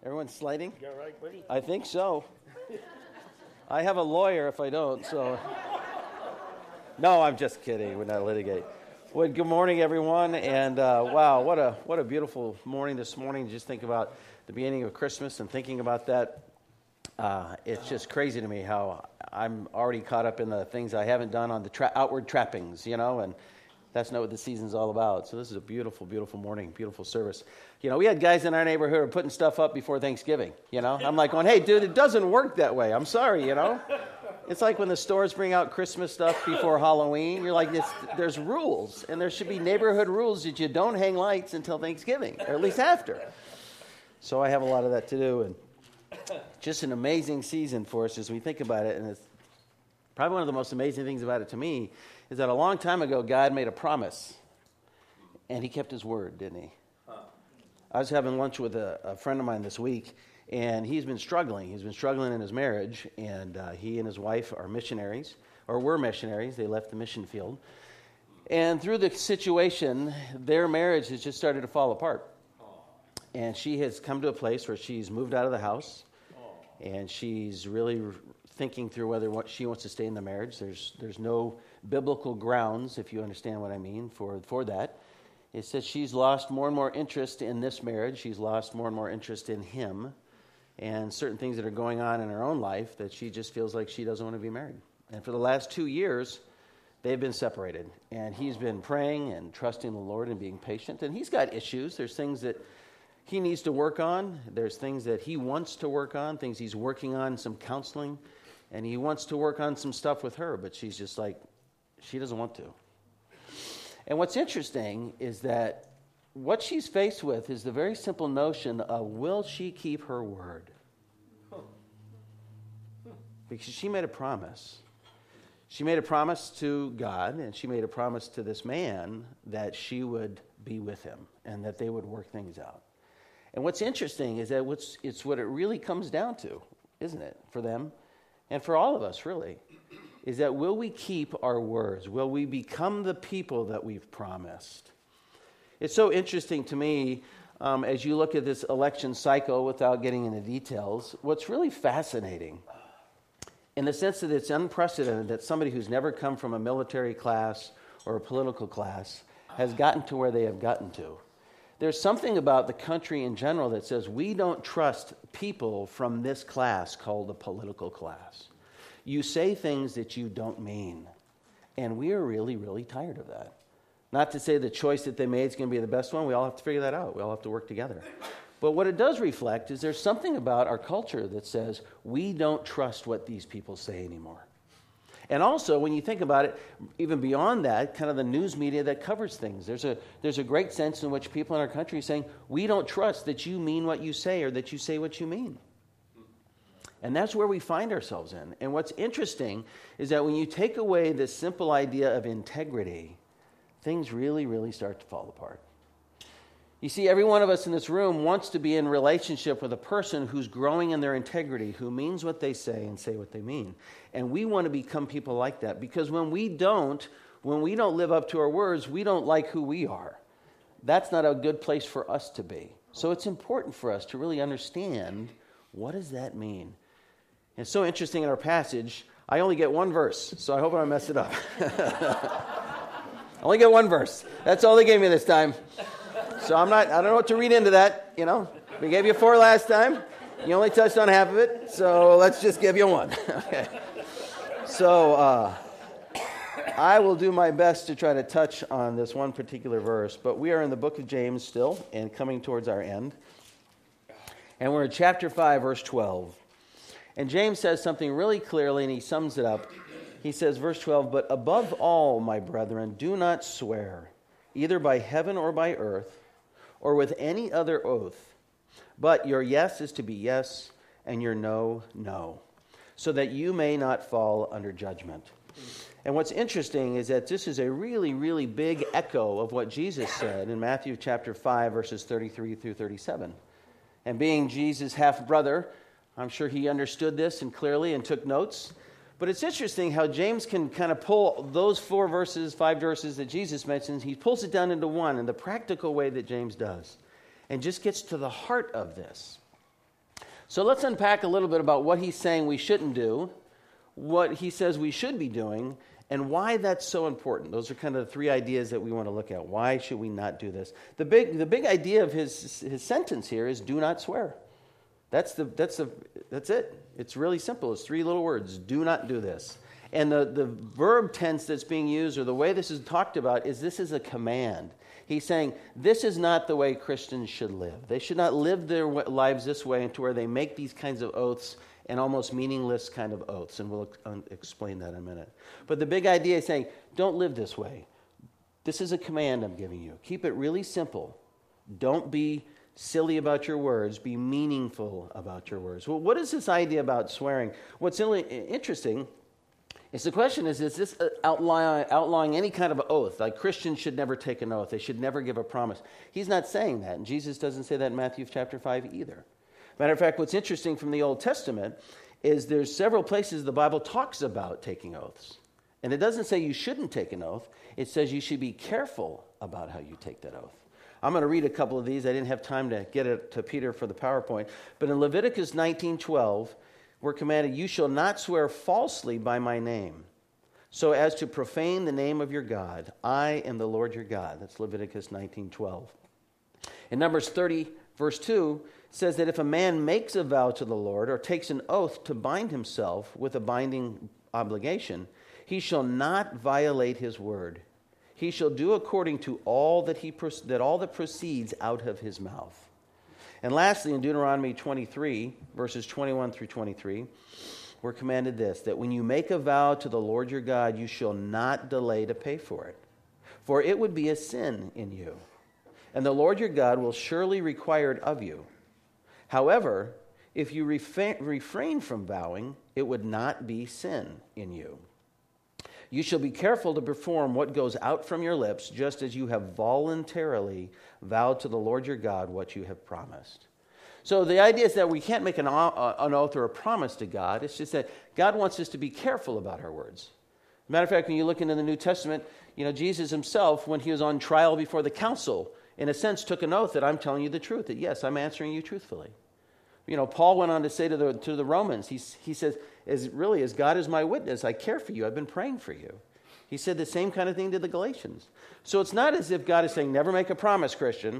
Everyone's sliding? You all right, buddy? I think so. I have a lawyer if I don't, so. No, I'm just kidding. We're not litigate. Well, good morning, everyone. And wow, what a beautiful morning this morning. Just think about the beginning of Christmas and thinking about that. It's just crazy to me how I'm already caught up in the things I haven't done on the outward trappings, and that's not what the season's all about. So this is a beautiful, beautiful morning, beautiful service. We had guys in our neighborhood who were putting stuff up before Thanksgiving, I'm like going, hey, dude, it doesn't work that way. I'm sorry, It's like when the stores bring out Christmas stuff before Halloween. You're like, there's rules, and there should be neighborhood rules that you don't hang lights until Thanksgiving, or at least after. So I have a lot of that to do, and just an amazing season for us as we think about it. And it's probably one of the most amazing things about it to me is that a long time ago, God made a promise, and he kept his word, didn't he? I was having lunch with a friend of mine this week, and he's been struggling. He's been struggling in his marriage, and he and his wife are missionaries, or were missionaries. They left the mission field. And through the situation, their marriage has just started to fall apart. And she has come to a place where she's moved out of the house, and she's really thinking through whether she wants to stay in the marriage. There's no biblical grounds, if you understand what I mean, for that. It says she's lost more and more interest in this marriage. She's lost more and more interest in him, and certain things that are going on in her own life that she just feels like she doesn't want to be married. And for the last 2 years, they've been separated, and he's been praying and trusting the Lord and being patient. And he's got issues. There's things that he needs to work on. There's things that he wants to work on, things he's working on, some counseling. And he wants to work on some stuff with her, but she's just like, she doesn't want to. And what's interesting is that what she's faced with is the very simple notion of, will she keep her word? Because she made a promise. She made a promise to God, and she made a promise to this man that she would be with him and that they would work things out. And what's interesting is that it's what it really comes down to, isn't it, for them? And for all of us, really, is that will we keep our words? Will we become the people that we've promised? It's so interesting to me, as you look at this election cycle without getting into details, what's really fascinating, in the sense that it's unprecedented that somebody who's never come from a military class or a political class has gotten to where they have gotten to. There's something about the country in general that says we don't trust people from this class called the political class. You say things that you don't mean. And we are really, really tired of that. Not to say the choice that they made is going to be the best one. We all have to figure that out. We all have to work together. But what it does reflect is there's something about our culture that says we don't trust what these people say anymore. And also, when you think about it, even beyond that, kind of the news media that covers things, there's a great sense in which people in our country are saying, we don't trust that you mean what you say or that you say what you mean. And that's where we find ourselves in. And what's interesting is that when you take away this simple idea of integrity, things really, really start to fall apart. You see, every one of us in this room wants to be in relationship with a person who's growing in their integrity, who means what they say and say what they mean. And we want to become people like that, because when we don't live up to our words, we don't like who we are. That's not a good place for us to be. So it's important for us to really understand, what does that mean? And it's so interesting in our passage. I only get one verse, so I hope I don't mess it up. I only get one verse. That's all they gave me this time. So I don't know what to read into that, We gave you 4 last time. You only touched on half of it, so let's just give you one. Okay. So I will do my best to try to touch on this one particular verse, but we are in the book of James still and coming towards our end. And we're in chapter 5, verse 12. And James says something really clearly, and he sums it up. He says, verse 12, "But above all, my brethren, do not swear, either by heaven or by earth, or with any other oath, but your yes is to be yes, and your no, no, so that you may not fall under judgment." And what's interesting is that this is a really, really big echo of what Jesus said in Matthew chapter 5, verses 33 through 37. And being Jesus' half-brother, I'm sure he understood this and clearly and took notes. But it's interesting how James can kind of pull those 5 verses that Jesus mentions, he pulls it down into one in the practical way that James does, and just gets to the heart of this. So let's unpack a little bit about what he's saying we shouldn't do, what he says we should be doing, and why that's so important. Those are kind of the three ideas that we want to look at. Why should we not do this? The big idea of his sentence here is do not swear. That's it. It's really simple. It's three little words. Do not do this. And the verb tense that's being used, or the way this is talked about, is this is a command. He's saying this is not the way Christians should live. They should not live their lives this way into where they make these kinds of oaths and almost meaningless kind of oaths. And we'll explain that in a minute. But the big idea is saying don't live this way. This is a command I'm giving you. Keep it really simple. Don't be silly about your words. Be meaningful about your words. Well, what is this idea about swearing? What's really interesting is the question is this outlawing any kind of oath? Like Christians should never take an oath. They should never give a promise. He's not saying that. And Jesus doesn't say that in Matthew chapter 5 either. Matter of fact, what's interesting from the Old Testament is there's several places the Bible talks about taking oaths. And it doesn't say you shouldn't take an oath. It says you should be careful about how you take that oath. I'm going to read a couple of these. I didn't have time to get it to Peter for the PowerPoint. But in Leviticus 19:12, we're commanded, you shall not swear falsely by my name, so as to profane the name of your God. I am the Lord your God. That's Leviticus 19:12. In Numbers 30, verse 2, says that if a man makes a vow to the Lord or takes an oath to bind himself with a binding obligation, he shall not violate his word. He shall do according to all that proceeds out of his mouth. And lastly, in Deuteronomy 23, verses 21 through 23, we're commanded this, that when you make a vow to the Lord your God, you shall not delay to pay for it, for it would be a sin in you, and the Lord your God will surely require it of you. However, if you refrain from vowing, it would not be sin in you. You shall be careful to perform what goes out from your lips, just as you have voluntarily vowed to the Lord your God what you have promised. So the idea is that we can't make an oath or a promise to God. It's just that God wants us to be careful about our words. Matter of fact, when you look into the New Testament, Jesus himself, when he was on trial before the council, in a sense took an oath that I'm telling you the truth, that yes, I'm answering you truthfully. Paul went on to say to the Romans, he says, as God is my witness, I care for you. I've been praying for you. He said the same kind of thing to the Galatians. So it's not as if God is saying, never make a promise, Christian.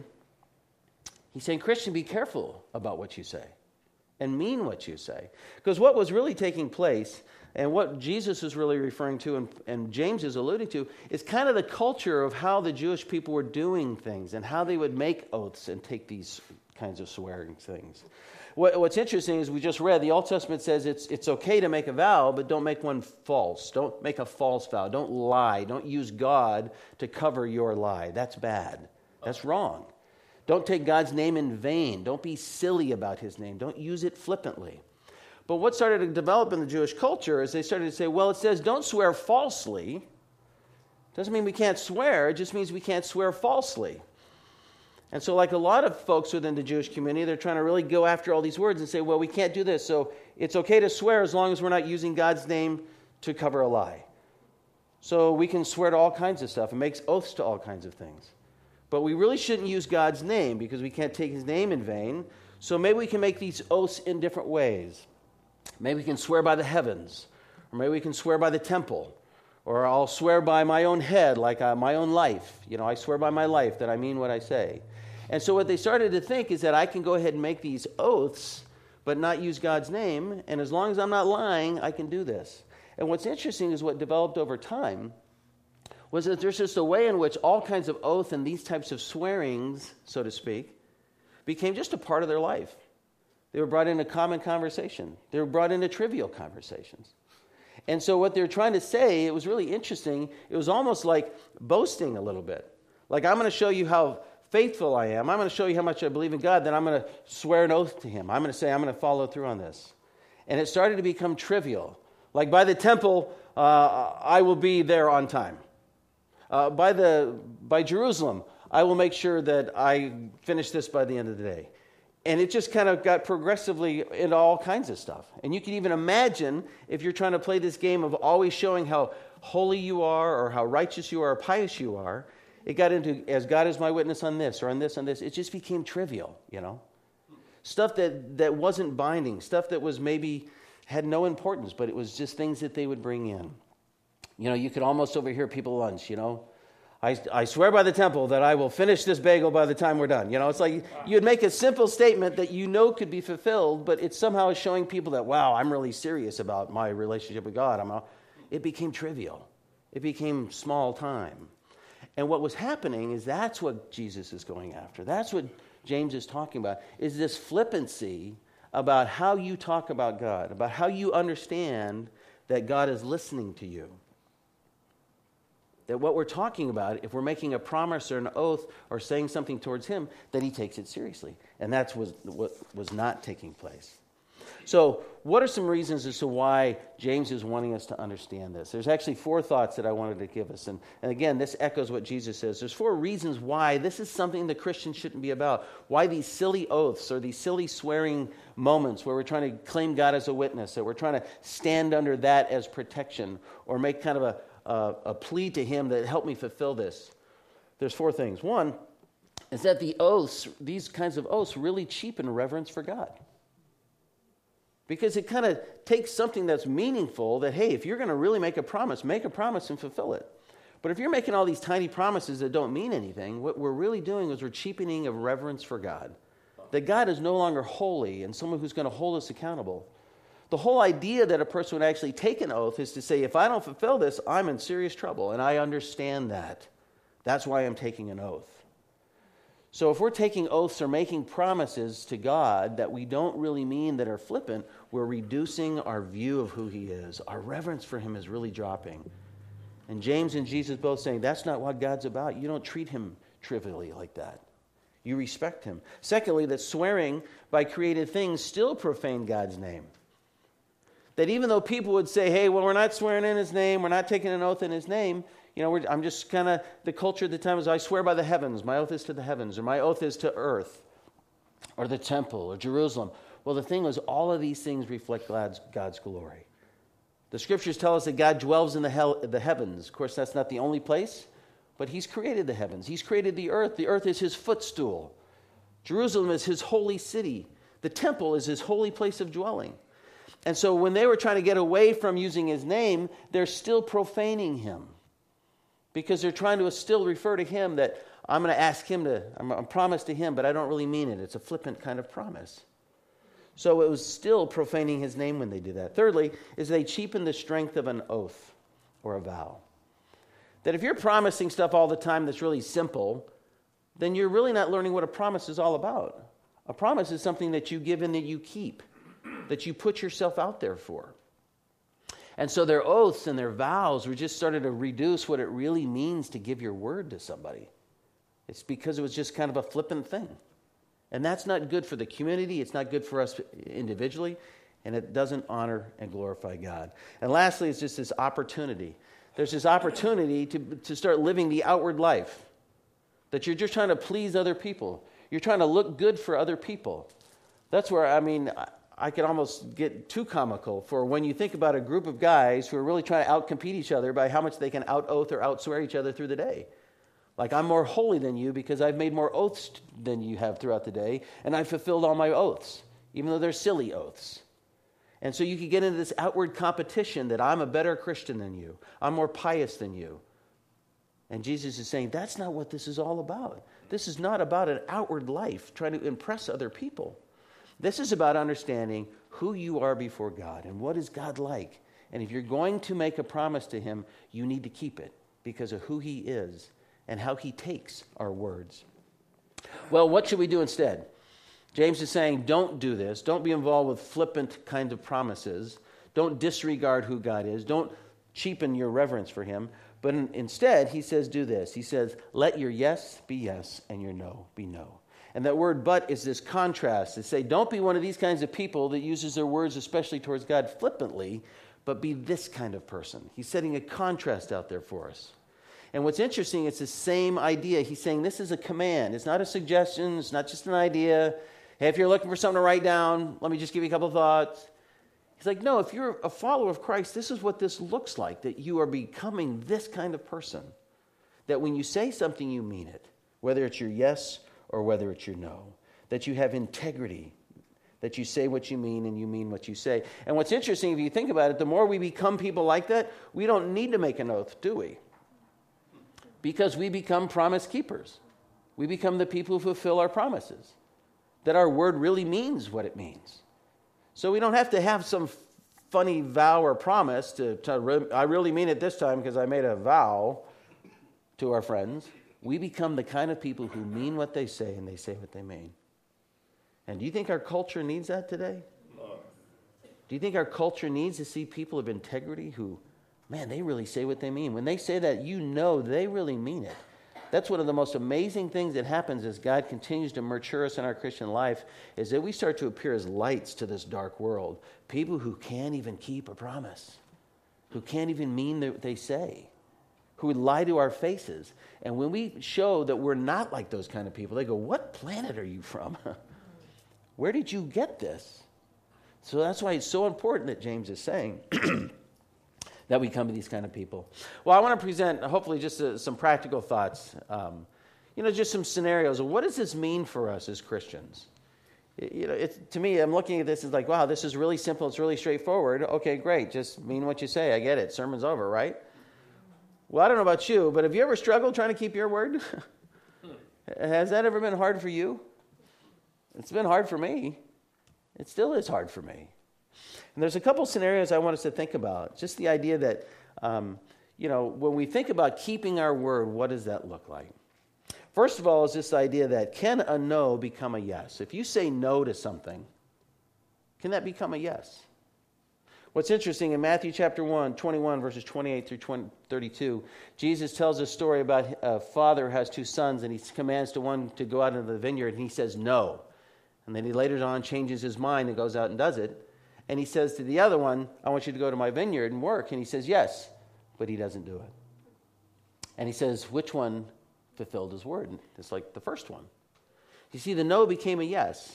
He's saying, Christian, be careful about what you say and mean what you say. Because what was really taking place and what Jesus is really referring to and James is alluding to is kind of the culture of how the Jewish people were doing things and how they would make oaths and take these kinds of swearing things. What's interesting is we just read, the Old Testament says it's okay to make a vow, but don't make one false. Don't make a false vow. Don't lie. Don't use God to cover your lie. That's bad. That's wrong. Don't take God's name in vain. Don't be silly about his name. Don't use it flippantly. But what started to develop in the Jewish culture is they started to say, well, it says don't swear falsely. Doesn't mean we can't swear. It just means we can't swear falsely. And so like a lot of folks within the Jewish community, they're trying to really go after all these words and say, well, we can't do this. So it's okay to swear as long as we're not using God's name to cover a lie. So we can swear to all kinds of stuff and make oaths to all kinds of things. But we really shouldn't use God's name because we can't take his name in vain. So maybe we can make these oaths in different ways. Maybe we can swear by the heavens. Or maybe we can swear by the temple. Or I'll swear by my own head, like my own life. I swear by my life that I mean what I say. And so what they started to think is that I can go ahead and make these oaths, but not use God's name. And as long as I'm not lying, I can do this. And what's interesting is what developed over time was that there's just a way in which all kinds of oath and these types of swearings, so to speak, became just a part of their life. They were brought into common conversation. They were brought into trivial conversations. And so what they're trying to say, it was really interesting. It was almost like boasting a little bit. Like, I'm going to show you how faithful I am. I'm going to show you how much I believe in God. Then I'm going to swear an oath to him. I'm going to say I'm going to follow through on this. And it started to become trivial. Like by the temple, I will be there on time. By Jerusalem, I will make sure that I finish this by the end of the day. And it just kind of got progressively into all kinds of stuff. And you can even imagine if you're trying to play this game of always showing how holy you are or how righteous you are or pious you are, it got into, as God is my witness on this or on this, on this. It just became trivial, stuff that wasn't binding, stuff that was maybe had no importance, but it was just things that they would bring in. You know, you could almost overhear people at lunch, you know. I swear by the temple that I will finish this bagel by the time we're done. You know, it's like you'd make a simple statement that you know could be fulfilled, but it somehow is showing people that, wow, I'm really serious about my relationship with God. It became trivial. It became small time. And what was happening is that's what Jesus is going after. That's what James is talking about, is this flippancy about how you talk about God, about how you understand that God is listening to you. That what we're talking about, if we're making a promise or an oath or saying something towards him, that he takes it seriously. And that's what was not taking place. So what are some reasons as to why James is wanting us to understand this? There's actually 4 thoughts that I wanted to give us. And again, this echoes what Jesus says. There's 4 reasons why this is something the Christian shouldn't be about. Why these silly oaths or these silly swearing moments where we're trying to claim God as a witness, that we're trying to stand under that as protection or make kind of a plea to him that help me fulfill this. There's 4 things. One is that the oaths, these kinds of oaths, really cheapen reverence for God. Because it kind of takes something that's meaningful that, hey, if you're going to really make a promise and fulfill it. But if you're making all these tiny promises that don't mean anything, what we're really doing is we're cheapening of reverence for God. That God is no longer holy and someone who's going to hold us accountable. The whole idea that a person would actually take an oath is to say, if I don't fulfill this, I'm in serious trouble. And I understand that. That's why I'm taking an oath. So if we're taking oaths or making promises to God that we don't really mean, that are flippant, we're reducing our view of who he is. Our reverence for him is really dropping. And James and Jesus both saying, that's not what God's about. You don't treat him trivially like that. You respect him. Secondly, that swearing by created things still profane God's name. That even though people would say, hey, well, we're not swearing in his name, we're not taking an oath in his name, you know, I'm just kind of, the culture at the time was, I swear by the heavens, my oath is to the heavens, or my oath is to earth, or the temple, or Jerusalem. Well, the thing was, all of these things reflect God's glory. The scriptures tell us that God dwells in the heavens. Of course, that's not the only place, but he's created the heavens. He's created the earth. The earth is his footstool. Jerusalem is his holy city. The temple is his holy place of dwelling. And so when they were trying to get away from using his name, they're still profaning him. Because they're trying to still refer to him that I'm going to ask him to, I'm promise to him, but I don't really mean it. It's a flippant kind of promise. So it was still profaning his name when they did that. Thirdly, is they cheapen the strength of an oath or a vow. That if you're promising stuff all the time that's really simple, then you're really not learning what a promise is all about. A promise is something that you give and that you keep, that you put yourself out there for. And so their oaths and their vows were just started to reduce what it really means to give your word to somebody. It's because it was just kind of a flippant thing. And that's not good for the community. It's not good for us individually. And it doesn't honor and glorify God. And lastly, it's just this opportunity. There's this opportunity to start living the outward life. That you're just trying to please other people. You're trying to look good for other people. That's where, I could almost get too comical for when you think about a group of guys who are really trying to outcompete each other by how much they can out-oath or out-swear each other through the day. Like, I'm more holy than you because I've made more oaths than you have throughout the day, and I've fulfilled all my oaths, even though they're silly oaths. And so you could get into this outward competition that I'm a better Christian than you. I'm more pious than you. And Jesus is saying, that's not what this is all about. This is not about an outward life trying to impress other people. This is about understanding who you are before God and what is God like. And if you're going to make a promise to him, you need to keep it because of who he is and how he takes our words. Well, what should we do instead? James is saying, don't do this. Don't be involved with flippant kind of promises. Don't disregard who God is. Don't cheapen your reverence for him. But instead, he says, do this. He says, let your yes be yes and your no be no. And that word but is this contrast to say, don't be one of these kinds of people that uses their words, especially towards God, flippantly, but be this kind of person. He's setting a contrast out there for us. And what's interesting, it's the same idea. He's saying this is a command. It's not a suggestion. It's not just an idea. Hey, if you're looking for something to write down, let me just give you a couple of thoughts. He's like, no, if you're a follower of Christ, this is what this looks like, that you are becoming this kind of person. That when you say something, you mean it, whether it's your yes or whether it's your no. That you have integrity that you say what you mean and you mean what you say. And what's interesting, if you think about it, the more we become people like that, we don't need to make an oath, do we? Because we become promise keepers. We become the people who fulfill our promises, that our word really means what it means. So we don't have to have some funny vow or promise I really mean it this time because I made a vow to our friends. We become the kind of people who mean what they say and they say what they mean. And do you think our culture needs that today? Do you think our culture needs to see people of integrity who, man, they really say what they mean? When they say that, you know they really mean it. That's one of the most amazing things that happens as God continues to mature us in our Christian life, is that we start to appear as lights to this dark world. People who can't even keep a promise, who can't even mean what they say, who would lie to our faces. And when we show that we're not like those kind of people, they go, what planet are you from? Where did you get this? So that's why it's so important that James is saying that we come to these kind of people. Well, I want to present, hopefully, just some practical thoughts. Just some scenarios of what does this mean for us as Christians? To me, I'm looking at this as like, wow, this is really simple. It's really straightforward. Okay, great. Just mean what you say. I get it. Sermon's over, right? Well, I don't know about you, but have you ever struggled trying to keep your word? Has that ever been hard for you? It's been hard for me. It still is hard for me. And there's a couple scenarios I want us to think about. Just the idea that, when we think about keeping our word, what does that look like? First of all, is this idea that can a no become a yes? If you say no to something, can that become a yes? What's interesting, in Matthew chapter 21, verses 28 through 32, Jesus tells a story about a father who has two sons, and he commands to one to go out into the vineyard, and he says no. And then he later on changes his mind and goes out and does it. And he says to the other one, I want you to go to my vineyard and work. And he says, yes, but he doesn't do it. And he says, which one fulfilled his word? It's like the first one. You see, the no became a yes.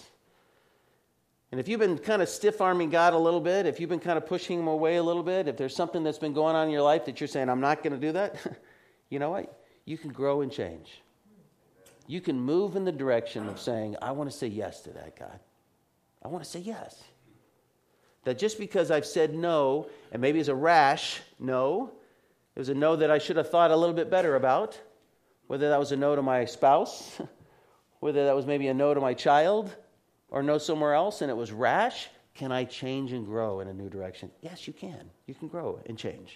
And if you've been kind of stiff-arming God a little bit, if you've been kind of pushing him away a little bit, if there's something that's been going on in your life that you're saying, I'm not going to do that, you know what? You can grow and change. You can move in the direction of saying, I want to say yes to that, God. I want to say yes. That just because I've said no, and maybe it's a rash no, it was a no that I should have thought a little bit better about, whether that was a no to my spouse, whether that was maybe a no to my child, or no somewhere else, and it was rash, can I change and grow in a new direction? Yes, you can. You can grow and change.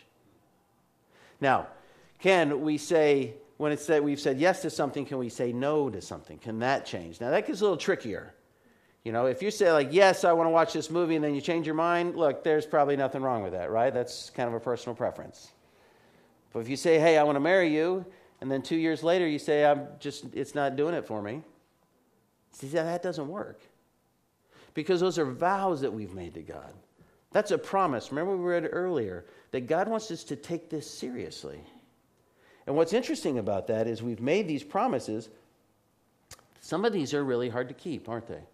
Now, can we say, when it's that we've said yes to something, can we say no to something? Can that change? Now, that gets a little trickier. If you say like, yes, I want to watch this movie, and then you change your mind, look, there's probably nothing wrong with that, right? That's kind of a personal preference. But if you say, hey, I want to marry you, and then 2 years later you say, it's not doing it for me. See, that doesn't work. Because those are vows that we've made to God. That's a promise. Remember we read earlier that God wants us to take this seriously. And what's interesting about that is we've made these promises. Some of these are really hard to keep, aren't they?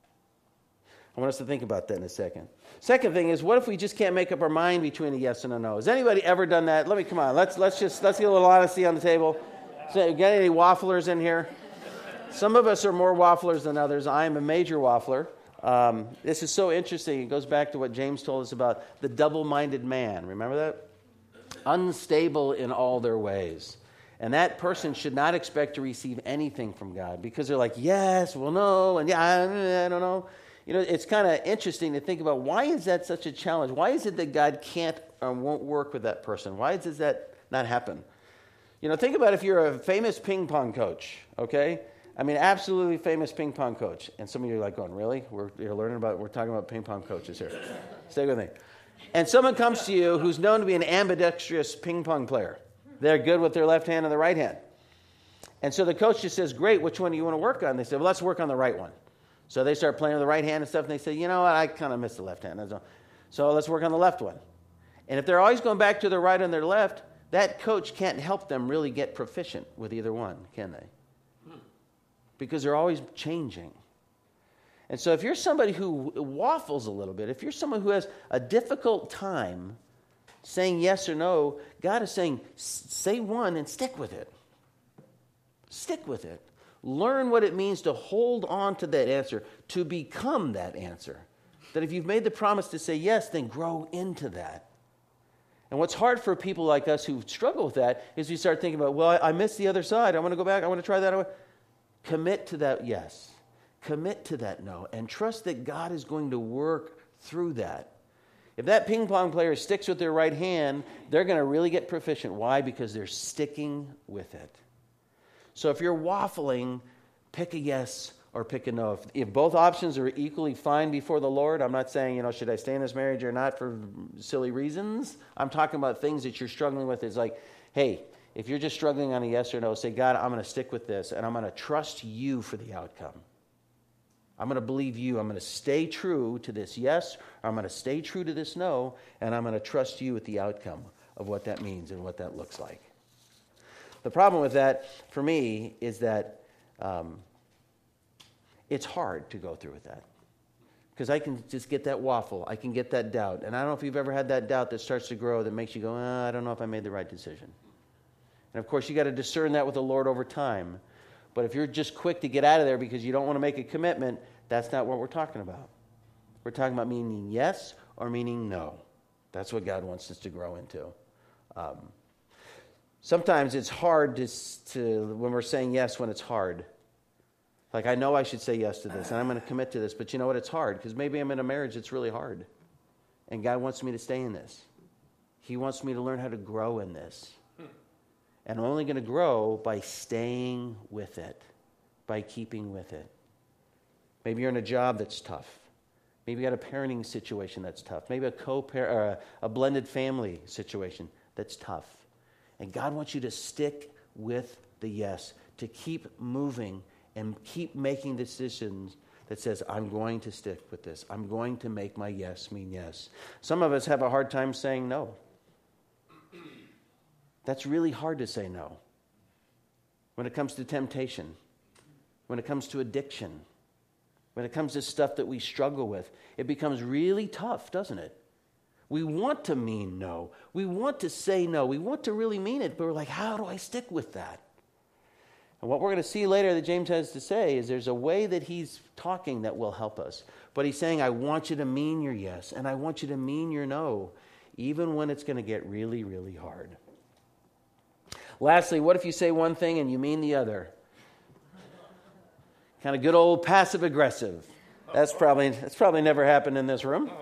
I want us to think about that in a second. Second thing is, what if we just can't make up our mind between a yes and a no? Has anybody ever done that? Come on. Let's get a little honesty on the table. So, got any wafflers in here? Some of us are more wafflers than others. I am a major waffler. This is so interesting. It goes back to what James told us about the double-minded man. Remember that? Unstable in all their ways. And that person should not expect to receive anything from God because they're like, yes, well, no, and yeah, I don't know. It's kind of interesting to think about, why is that such a challenge? Why is it that God can't or won't work with that person? Why does that not happen? Think about if you're a famous ping pong coach, okay? I mean, absolutely famous ping pong coach. And some of you are like going, really? We're talking about ping pong coaches here. Stay with me. And someone comes to you who's known to be an ambidextrous ping pong player. They're good with their left hand and the right hand. And so the coach just says, great, which one do you want to work on? They say, well, let's work on the right one. So they start playing with the right hand and stuff, and they say, you know what, I kind of miss the left hand. So let's work on the left one. And if they're always going back to their right and their left, that coach can't help them really get proficient with either one, can they? Because they're always changing. And so if you're somebody who waffles a little bit, if you're someone who has a difficult time saying yes or no, God is saying, say one and stick with it. Stick with it. Learn what it means to hold on to that answer, to become that answer. That if you've made the promise to say yes, then grow into that. And what's hard for people like us who struggle with that is we start thinking about, well, I missed the other side. I want to go back. I want to try that. Commit to that yes. Commit to that no. And trust that God is going to work through that. If that ping pong player sticks with their right hand, they're going to really get proficient. Why? Because they're sticking with it. So if you're waffling, pick a yes or pick a no. If both options are equally fine before the Lord, I'm not saying, should I stay in this marriage or not for silly reasons. I'm talking about things that you're struggling with. It's like, hey, if you're just struggling on a yes or no, say, God, I'm going to stick with this, and I'm going to trust you for the outcome. I'm going to believe you. I'm going to stay true to this yes, or I'm going to stay true to this no, and I'm going to trust you with the outcome of what that means and what that looks like. The problem with that, for me, is that it's hard to go through with that. Because I can just get that waffle. I can get that doubt. And I don't know if you've ever had that doubt that starts to grow that makes you go, I don't know if I made the right decision. And of course, you got to discern that with the Lord over time. But if you're just quick to get out of there because you don't want to make a commitment, that's not what we're talking about. We're talking about meaning yes or meaning no. That's what God wants us to grow into. Sometimes it's hard to when we're saying yes when it's hard. Like, I know I should say yes to this, and I'm going to commit to this, but you know what? It's hard, because maybe I'm in a marriage that's really hard. And God wants me to stay in this. He wants me to learn how to grow in this. And I'm only going to grow by staying with it, by keeping with it. Maybe you're in a job that's tough. Maybe you got a parenting situation that's tough. Maybe a blended family situation that's tough. And God wants you to stick with the yes, to keep moving and keep making decisions that says, I'm going to stick with this. I'm going to make my yes mean yes. Some of us have a hard time saying no. That's really hard to say no. When it comes to temptation, when it comes to addiction, when it comes to stuff that we struggle with, it becomes really tough, doesn't it? We want to mean no. We want to say no. We want to really mean it, but we're like, how do I stick with that? And what we're going to see later that James has to say is there's a way that he's talking that will help us. But he's saying, I want you to mean your yes, and I want you to mean your no, even when it's going to get really, really hard. Lastly, what if you say one thing and you mean the other? Kind of good old passive-aggressive. That's probably never happened in this room.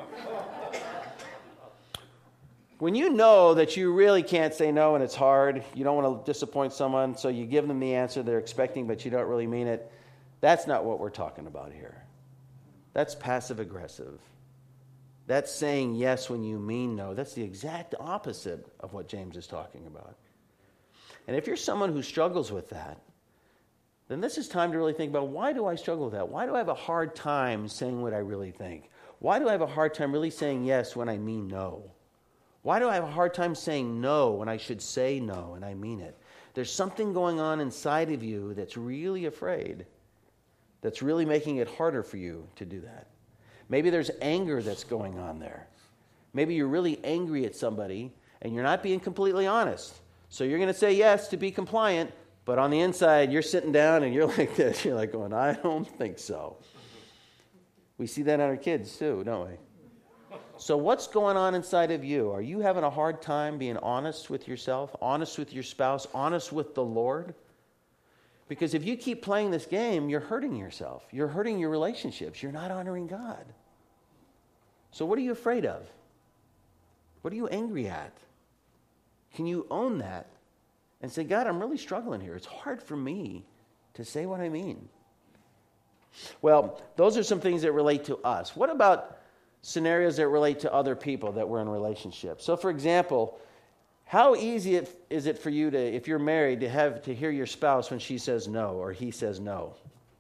When you know that you really can't say no and it's hard, you don't want to disappoint someone, so you give them the answer they're expecting, but you don't really mean it, that's not what we're talking about here. That's passive-aggressive. That's saying yes when you mean no. That's the exact opposite of what James is talking about. And if you're someone who struggles with that, then this is time to really think about, why do I struggle with that? Why do I have a hard time saying what I really think? Why do I have a hard time really saying yes when I mean no? Why do I have a hard time saying no when I should say no and I mean it? There's something going on inside of you that's really afraid, that's really making it harder for you to do that. Maybe there's anger that's going on there. Maybe you're really angry at somebody and you're not being completely honest. So you're going to say yes to be compliant, but on the inside you're sitting down and you're like this. You're like going, I don't think so. We see that in our kids too, don't we? So what's going on inside of you? Are you having a hard time being honest with yourself, honest with your spouse, honest with the Lord? Because if you keep playing this game, you're hurting yourself. You're hurting your relationships. You're not honoring God. So what are you afraid of? What are you angry at? Can you own that and say, God, I'm really struggling here. It's hard for me to say what I mean. Well, those are some things that relate to us. What about scenarios that relate to other people that we're in relationships? So, for example, how easy is it for you to, if you're married, to hear your spouse when she says no or he says no?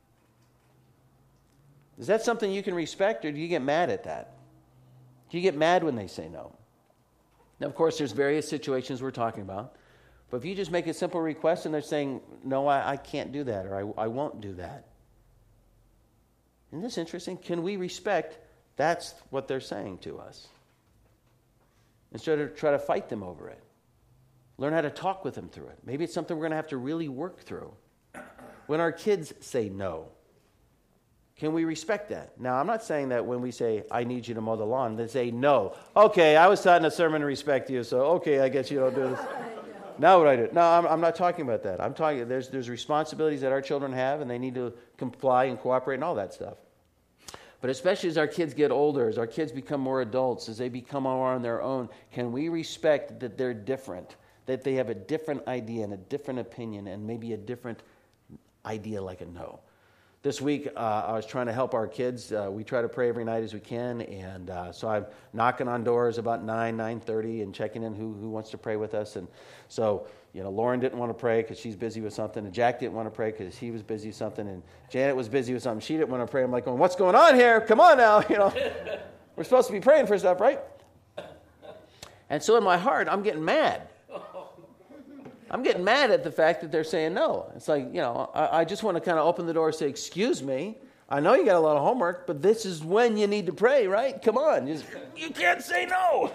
Is that something you can respect, or do you get mad at that? Do you get mad when they say no? Now, of course, there's various situations we're talking about. But if you just make a simple request and they're saying, no, I can't do that, or I won't do that. Isn't this interesting? Can we respect that's what they're saying to us? Instead of try to fight them over it. Learn how to talk with them through it. Maybe it's something we're going to have to really work through. when our kids say no? Can we respect that? Now, I'm not saying that when we say, I need you to mow the lawn, they say no. Okay, I was taught in a sermon to respect you, so okay, I guess you don't do this. Now what I do? No, I'm not talking about that. I'm talking, there's responsibilities that our children have, and they need to comply and cooperate and all that stuff. But especially as our kids get older, as our kids become more adults, as they become more on their own, can we respect that they're different, that they have a different idea and a different opinion and maybe a different idea like a no? This week, I was trying to help our kids. We try to pray every night as we can, and so I'm knocking on doors about 9:30 and checking in who wants to pray with us. And so, Lauren didn't want to pray because she's busy with something, and Jack didn't want to pray because he was busy with something, and Janet was busy with something. She didn't want to pray. I'm like, what's going on here? Come on now, We're supposed to be praying for stuff, right? And so in my heart, I'm getting mad. I'm getting mad at the fact that they're saying no. It's like, I just want to kind of open the door and say, excuse me, I know you got a lot of homework, but this is when you need to pray, right? Come on. You can't say no,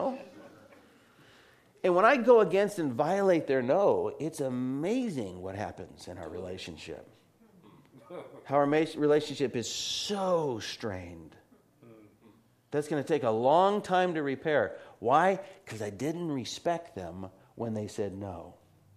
And when I go against and violate their no, it's amazing what happens in our relationship. How our relationship is so strained. That's going to take a long time to repair. Why? Because I didn't respect them when they said no.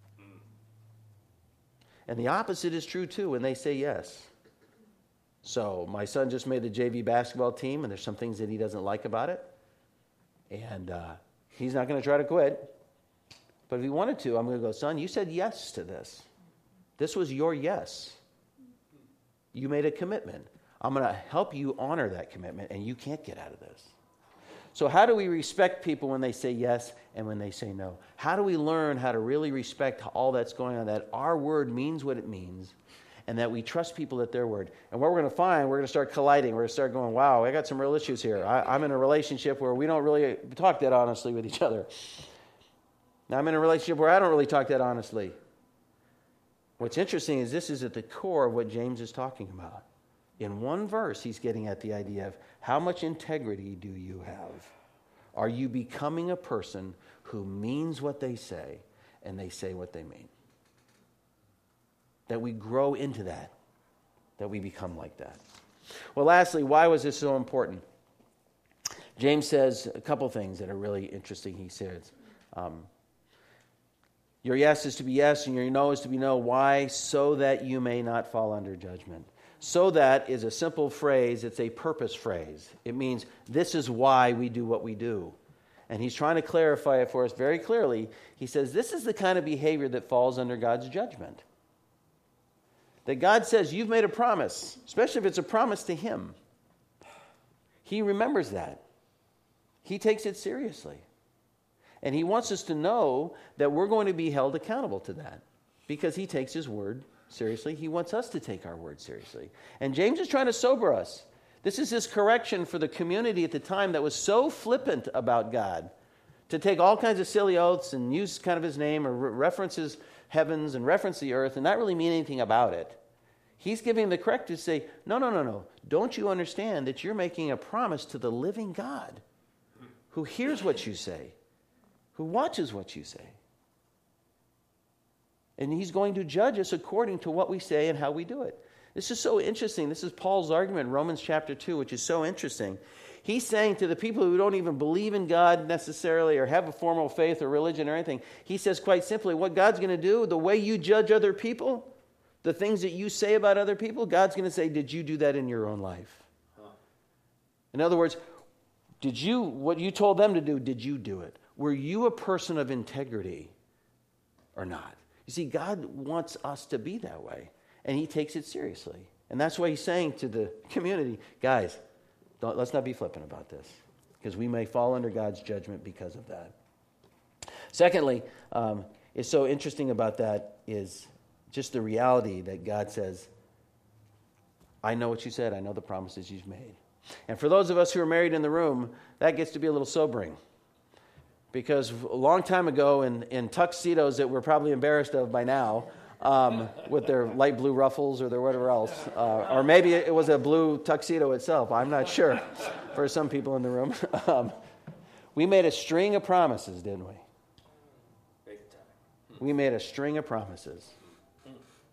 And the opposite is true too when they say yes. So my son just made the JV basketball team, and there's some things that he doesn't like about it. And he's not going to try to quit. But if he wanted to, I'm going to go, son, you said yes to this. This was your yes. You made a commitment. I'm going to help you honor that commitment, and you can't get out of this. So how do we respect people when they say yes and when they say no? How do we learn how to really respect all that's going on, that our word means what it means, and that we trust people at their word? And what we're going to find, we're going to start colliding. We're going to start going, wow, I got some real issues here. I'm in a relationship where we don't really talk that honestly with each other. Now I'm in a relationship where I don't really talk that honestly. What's interesting is this is at the core of what James is talking about. In one verse, he's getting at the idea of how much integrity do you have? Are you becoming a person who means what they say and they say what they mean? That we grow into that we become like that. Well, lastly, why was this so important? James says a couple things that are really interesting. He says, your yes is to be yes and your no is to be no. Why? So that you may not fall under judgment. So that is a simple phrase. It's a purpose phrase. It means this is why we do what we do. And he's trying to clarify it for us very clearly. He says this is the kind of behavior that falls under God's judgment. That God says you've made a promise, especially if it's a promise to him. He remembers that. He takes it seriously. And he wants us to know that we're going to be held accountable to that because he takes his word seriously. He wants us to take our word seriously. And James is trying to sober us. This is his correction for the community at the time that was so flippant about God, to take all kinds of silly oaths and use kind of his name or references heavens and reference the earth and not really mean anything about it. He's giving the corrective to say, no. Don't you understand that you're making a promise to the living God who hears what you say, who watches what you say? And he's going to judge us according to what we say and how we do it. This is so interesting. This is Paul's argument in Romans chapter 2, which is so interesting. He's saying to the people who don't even believe in God necessarily or have a formal faith or religion or anything, he says quite simply, what God's going to do, the way you judge other people, the things that you say about other people, God's going to say, did you do that in your own life? In other words, what you told them to do, did you do it? Were you a person of integrity or not? You see, God wants us to be that way, and he takes it seriously. And that's why he's saying to the community, guys, let's not be flippant about this, because we may fall under God's judgment because of that. Secondly, it's so interesting about that is just the reality that God says, I know what you said, I know the promises you've made. And for those of us who are married in the room, that gets to be a little sobering. Because a long time ago in tuxedos that we're probably embarrassed of by now, with their light blue ruffles or their whatever else, or maybe it was a blue tuxedo itself, I'm not sure, for some people in the room. We made a string of promises, didn't we? We made a string of promises.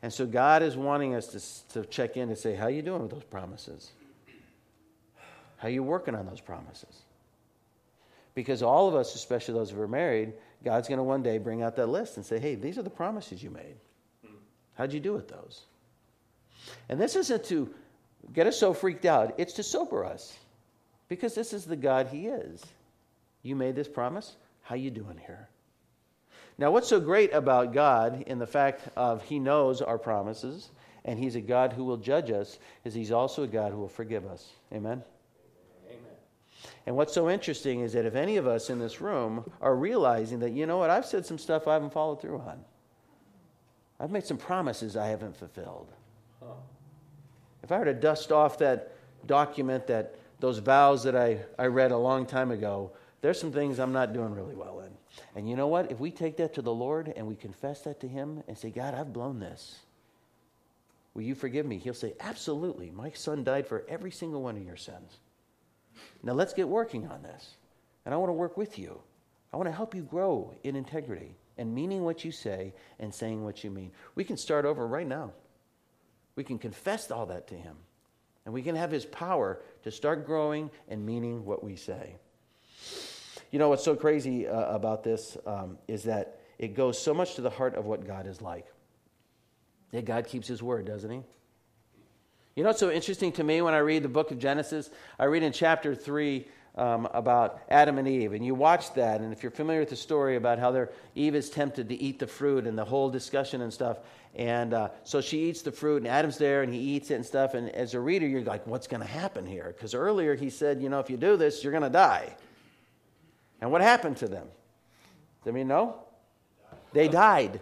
And so God is wanting us to check in and say, how are you doing with those promises? How are you working on those promises? Because all of us, especially those who are married, God's going to one day bring out that list and say, hey, these are the promises you made. How'd you do with those? And this isn't to get us so freaked out. It's to sober us. Because this is the God he is. You made this promise. How you doing here? Now, what's so great about God in the fact of he knows our promises and he's a God who will judge us is he's also a God who will forgive us. Amen? Amen. And what's so interesting is that if any of us in this room are realizing that, you know what, I've said some stuff I haven't followed through on. I've made some promises I haven't fulfilled. If I were to dust off that document, those vows that I read a long time ago, there's some things I'm not doing really well in. And you know what? If we take that to the Lord and we confess that to him and say, God, I've blown this. Will you forgive me? He'll say, absolutely. My son died for every single one of your sins. Now let's get working on this. And I want to work with you. I want to help you grow in integrity and meaning what you say and saying what you mean. We can start over right now. We can confess all that to him. And we can have his power to start growing and meaning what we say. You know what's so crazy about this is that it goes so much to the heart of what God is like. That God keeps his word, doesn't he? You know what's so interesting to me when I read the book of Genesis? I read in chapter 3 about Adam and Eve. And you watch that, and if you're familiar with the story about how Eve is tempted to eat the fruit and the whole discussion and stuff. And so she eats the fruit, and Adam's there, and he eats it and stuff. And as a reader, you're like, what's going to happen here? Because earlier he said, you know, if you do this, you're going to die. And what happened to them? Does anybody know? They died.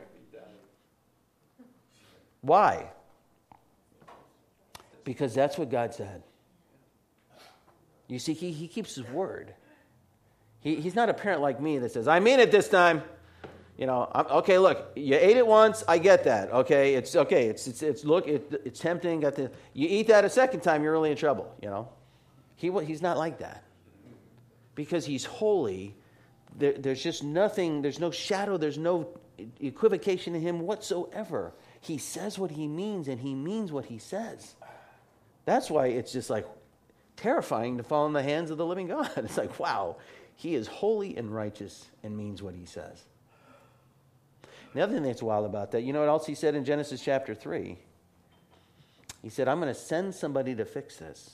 Why? Because that's what God said. You see, he keeps his word. He's not a parent like me that says, I mean it this time. You know, okay, look, you ate it once, I get that. Okay, it's tempting. You eat that a second time, you're really in trouble, you know. He's not like that. Because he's holy, there's just nothing, there's no shadow, there's no equivocation in him whatsoever. He says what he means, and he means what he says. That's why it's just like terrifying to fall in the hands of the living God. It's like, wow, he is holy and righteous and means what he says. The other thing that's wild about that, you know what else he said in Genesis chapter 3? He said, I'm going to send somebody to fix this.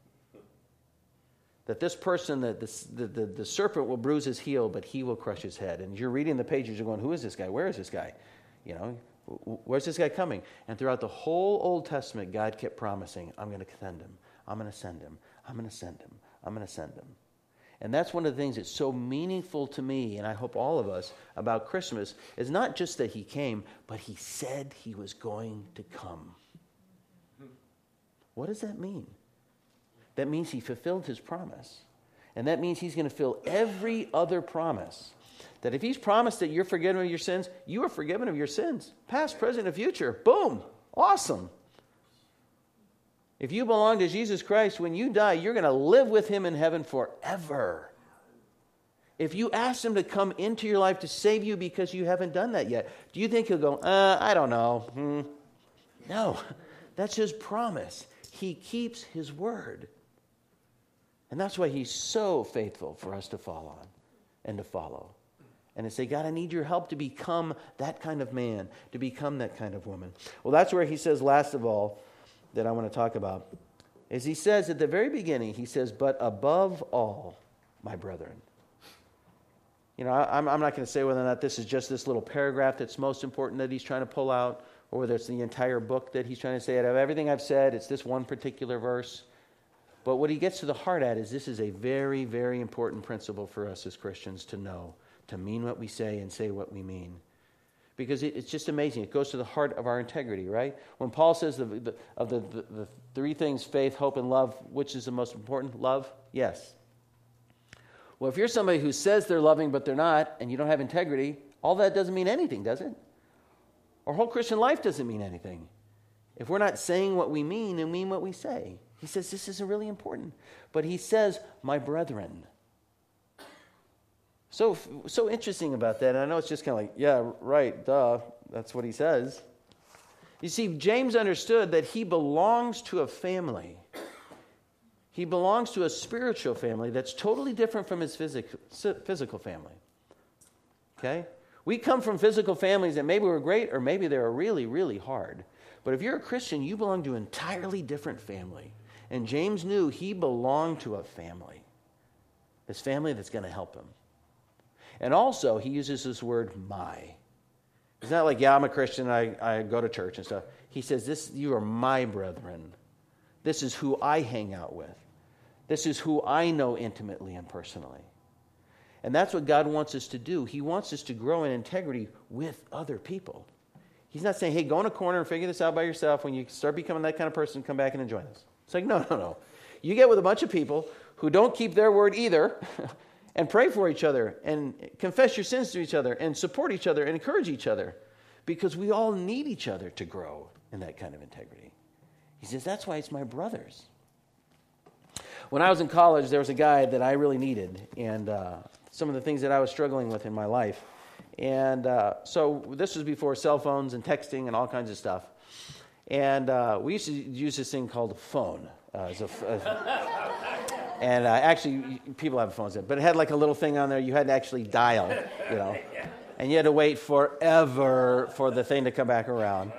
That this person, the serpent will bruise his heel, but he will crush his head. And you're reading the pages, you're going, who is this guy? Where is this guy? You know, where's this guy coming? And throughout the whole Old Testament, God kept promising, I'm going to send him. I'm going to send him. I'm going to send him. I'm going to send him. And that's one of the things that's so meaningful to me, and I hope all of us, about Christmas, is not just that he came, but he said he was going to come. What does that mean? That means he fulfilled his promise. And that means he's going to fill every other promise. That if he's promised that you're forgiven of your sins, you are forgiven of your sins. Past, present, and future. Boom. Awesome. If you belong to Jesus Christ, when you die, you're going to live with him in heaven forever. If you ask him to come into your life to save you because you haven't done that yet, do you think he'll go, I don't know. No, that's his promise. He keeps his word. And that's why he's so faithful for us to fall on and to follow. And to say, God, I need your help to become that kind of man, to become that kind of woman. Well, that's where he says, last of all, that I want to talk about, is he says at the very beginning, he says, but above all, my brethren. You know, I'm not going to say whether or not this is just this little paragraph that's most important that he's trying to pull out, or whether it's the entire book that he's trying to say. Out of everything I've said, it's this one particular verse. But what he gets to the heart at is this is a very, very important principle for us as Christians to know, to mean what we say and say what we mean. Because it's just amazing. It goes to the heart of our integrity, right? When Paul says of the three things, faith, hope, and love, which is the most important? Love? Yes. Well, if you're somebody who says they're loving but they're not, and you don't have integrity, all that doesn't mean anything, does it? Our whole Christian life doesn't mean anything. If we're not saying what we mean and mean what we say. He says this is really important. But he says, my brethren. So interesting about that. And I know it's just kind of like, yeah, right, duh. That's what he says. You see, James understood that he belongs to a family. He belongs to a spiritual family that's totally different from his physical family. Okay? We come from physical families that maybe were great or maybe they were really, really hard. But if you're a Christian, you belong to an entirely different family. And James knew he belonged to a family. This family that's going to help him. And also, he uses this word, my. It's not like, yeah, I'm a Christian, I go to church and stuff. He says, you are my brethren. This is who I hang out with. This is who I know intimately and personally. And that's what God wants us to do. He wants us to grow in integrity with other people. He's not saying, hey, go in a corner and figure this out by yourself. When you start becoming that kind of person, come back and join us. It's like, no. You get with a bunch of people who don't keep their word either and pray for each other and confess your sins to each other and support each other and encourage each other because we all need each other to grow in that kind of integrity. He says, that's why it's my brothers. When I was in college, there was a guy that I really needed and some of the things that I was struggling with in my life. And so this was before cell phones and texting and all kinds of stuff. And we used to use this thing called a phone. And actually, people have phones, but it had like a little thing on there you had to actually dial, and you had to wait forever for the thing to come back around.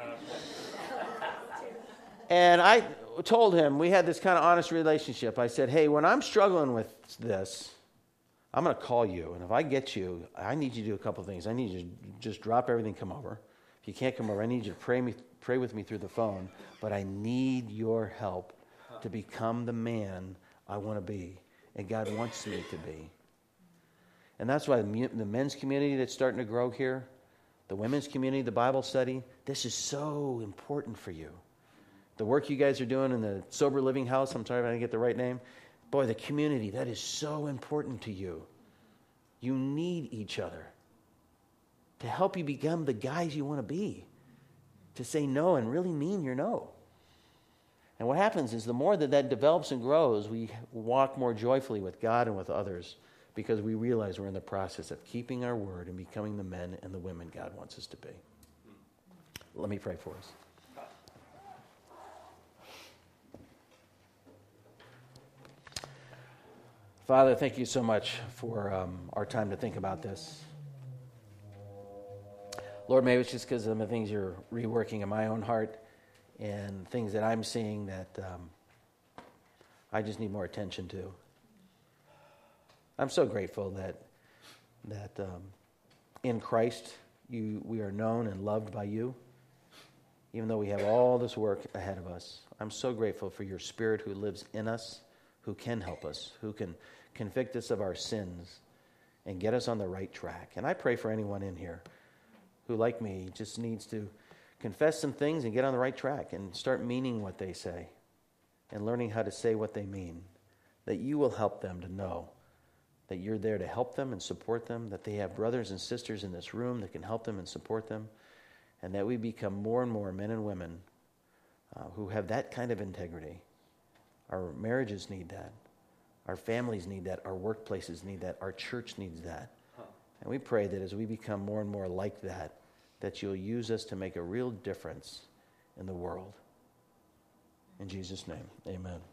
And I told him, we had this kind of honest relationship. I said, hey, when I'm struggling with this, I'm going to call you. And if I get you, I need you to do a couple of things. I need you to just drop everything, come over. If you can't come over, I need you to pray with me through the phone. But I need your help to become the man I want to be. And God wants me to be. And that's why the men's community that's starting to grow here, the women's community, the Bible study, this is so important for you. The work you guys are doing in the Sober Living House, I'm sorry if I didn't get the right name. Boy, the community, that is so important to you. You need each other to help you become the guys you want to be, to say no and really mean your no. And what happens is the more that develops and grows, we walk more joyfully with God and with others because we realize we're in the process of keeping our word and becoming the men and the women God wants us to be. Let me pray for us. Father, thank you so much for our time to think about this. Lord, maybe it's just because of the things you're reworking in my own heart and things that I'm seeing that I just need more attention to. I'm so grateful that in Christ we are known and loved by you, even though we have all this work ahead of us. I'm so grateful for your Spirit who lives in us, who can help us, who can convict us of our sins and get us on the right track. And I pray for anyone in here who, like me, just needs to confess some things and get on the right track and start meaning what they say and learning how to say what they mean, that you will help them to know that you're there to help them and support them, that they have brothers and sisters in this room that can help them and support them, and that we become more and more men and women who have that kind of integrity. Our marriages need that. Our families need that. Our workplaces need that. Our church needs that. And we pray that as we become more and more like that, that you'll use us to make a real difference in the world. In Jesus' name, amen.